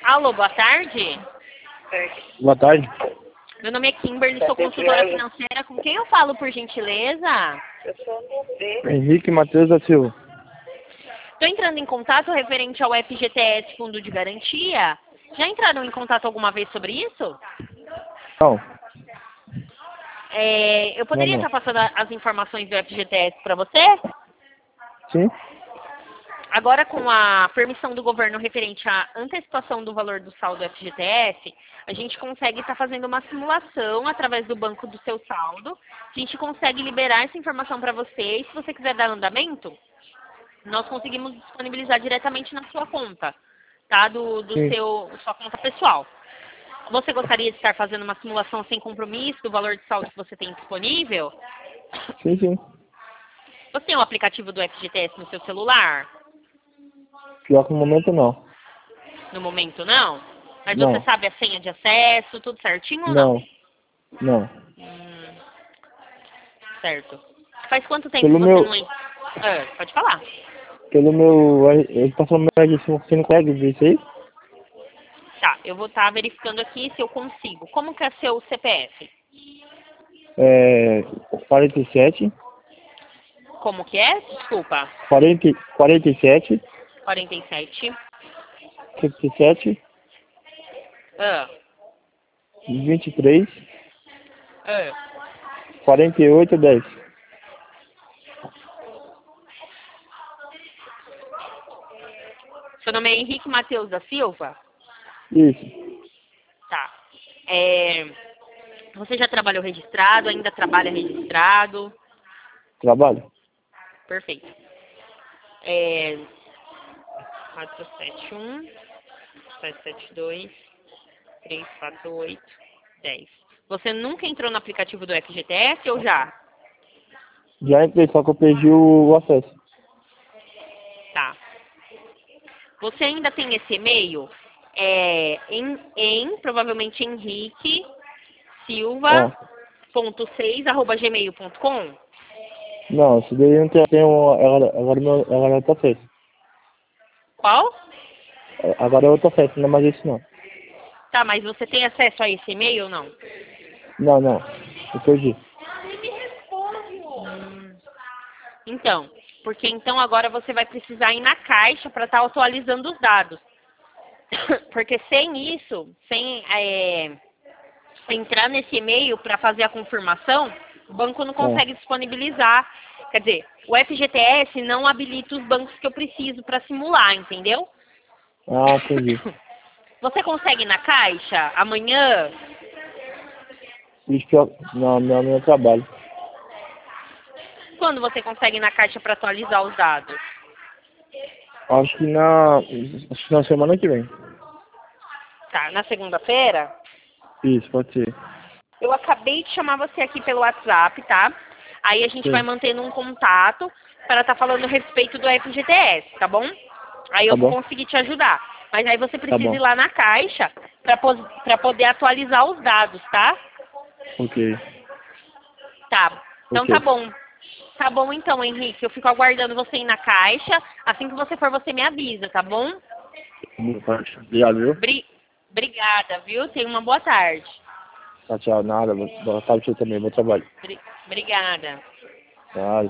Alô, boa tarde. Boa tarde. Meu nome é Kimberly, sou consultora financeira. Com quem eu falo, por gentileza? Henrique Matheus da Silva. Estou entrando em contato referente ao FGTS Fundo de Garantia. Já entraram em contato alguma vez sobre isso? Não. Eu poderia Não. estar passando as informações do FGTS para você? Sim? Agora, com a permissão do governo referente à antecipação do valor do saldo do FGTS, a gente consegue estar fazendo uma simulação através do banco do seu saldo. A gente consegue liberar essa informação para você e se você quiser dar andamento, nós conseguimos disponibilizar diretamente na sua conta, tá? Sim. Sua conta pessoal. Você gostaria de estar fazendo uma simulação sem compromisso do valor de saldo que você tem disponível? Sim, sim. Você tem o aplicativo do FGTS no seu celular? Pior que no momento não. No momento, não? Mas Não. você sabe a senha de acesso, tudo certinho ou não? Não. Certo. Faz quanto tempo Pelo que você meu... não... pode falar. Pelo meu... Ele passou meu RG, você não consegue ver isso aí? Tá, eu vou estar verificando aqui se eu consigo. Como que é seu CPF? 47. Como que é? Desculpa. 47. 47. 57. Ah, 23. ah. 48, 10. Seu nome é Henrique Matheus da Silva? Isso. Tá. Você já trabalhou registrado? Ainda trabalha registrado? Trabalho. Perfeito. 471 772 348 10. Você nunca entrou no aplicativo do FGTS ou já? Já entrei, só que eu perdi o acesso. Tá. Você ainda tem esse e-mail? Provavelmente Henrique Silva Ah. .6@gmail.com. Não, esse daí não tem agora é outra festa. Qual? Agora é outra festa, não é mais isso não. Tá, mas você tem acesso a esse e-mail ou não? Não. Eu perdi. Então, porque então agora você vai precisar ir na Caixa para estar atualizando os dados. Porque sem isso, sem entrar nesse e-mail para fazer a confirmação, o banco não consegue disponibilizar. Quer dizer, o FGTS não habilita os bancos que eu preciso para simular, entendeu? Ah, entendi. Você consegue ir na Caixa amanhã? Isso que não, é meu trabalho. Quando você consegue ir na Caixa para atualizar os dados? Acho que na semana que vem. Tá, na segunda-feira? Isso, pode ser. Eu acabei de chamar você aqui pelo WhatsApp, tá? Aí a gente Sim. vai mantendo um contato para estar falando a respeito do FGTS, tá bom? Aí eu Tá vou bom. conseguir te ajudar. Mas aí você Tá precisa bom. ir lá na Caixa para poder atualizar os dados, tá? Ok. Tá. Então Ok. tá bom. Tá bom então, Henrique. Eu fico aguardando você ir na Caixa. Assim que você for, você me avisa, tá bom? Obrigado, viu? Obrigada, viu? Tenha uma boa tarde. Tchau, nada. Boa tarde pra você também. Bom trabalho. Obrigada. Tchau.